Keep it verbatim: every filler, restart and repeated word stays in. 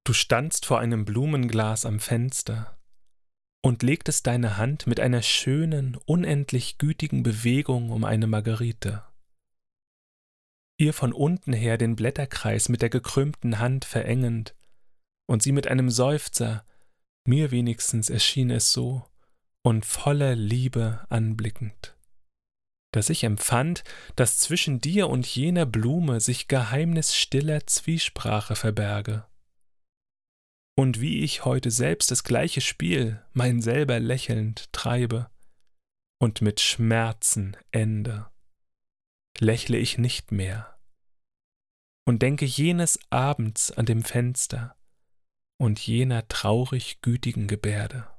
Du standst vor einem Blumenglas am Fenster und legtest deine Hand mit einer schönen, unendlich gütigen Bewegung um eine Margerite. Ihr von unten her den Blätterkreis mit der gekrümmten Hand verengend und sie mit einem Seufzer, mir wenigstens erschien es so, und voller Liebe anblickend, dass ich empfand, dass zwischen dir und jener Blume sich geheimnisstiller Zwiesprache verberge. Und wie ich heute selbst das gleiche Spiel, mein selber lächelnd, treibe und mit Schmerzen ende, lächle ich nicht mehr und denke jenes Abends an dem Fenster und jener traurig gütigen Gebärde.